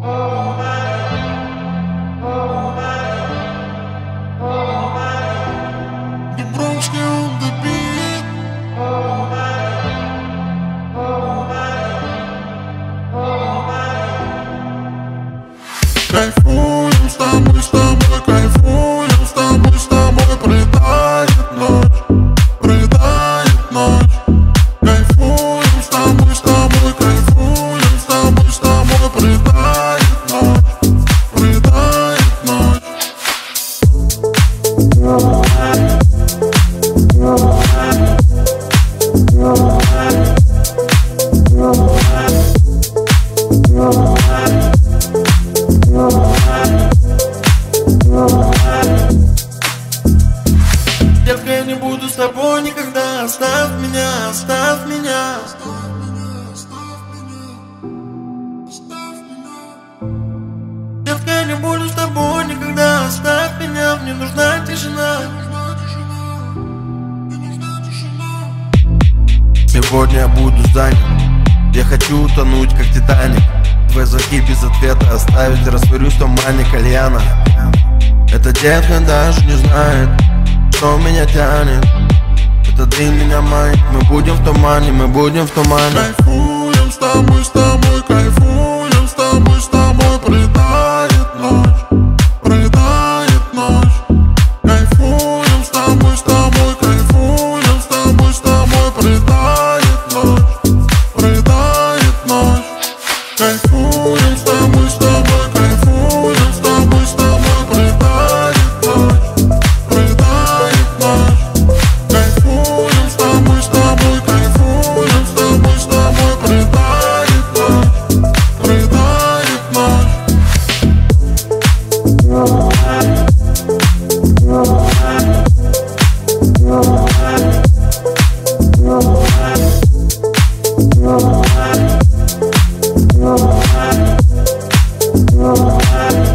Дубровский on the beat. Кайфуем с тобой, кайфуем с тобой, пролетает ночь, пролетает ночь. Кайфуем с тобой, кайфуем с тобой, пролетает ночь, пролетает ночь. Детка, я не буду с тобой никогда. Оставь меня, оставь меня. Детка, я не буду с тобой никогда. Оставь меня, мне нужна тишина. Сегодня я буду занят. Я хочу утонуть, как Титаник. Твои звонки без ответа оставить. Растворюсь в тумане кальяна. Эта детка даже не знает, что меня тянет. Это дым меня манит. Мы будем в тумане, мы будем в тумане. Кайфуем с тобой, кайфуем с тобой, пролетает ночь, пролетает ночь. Кайфуем с тобой, кайфуем с тобой, пролетает ночь, пролетает ночь. Кайфуем с тобой, кайфуем с тобой, пролетает ночь, пролетает ночь. Кайфуем с тобой, кайфуем с тобой, пролетает ночь, пролетает ночь. Oh,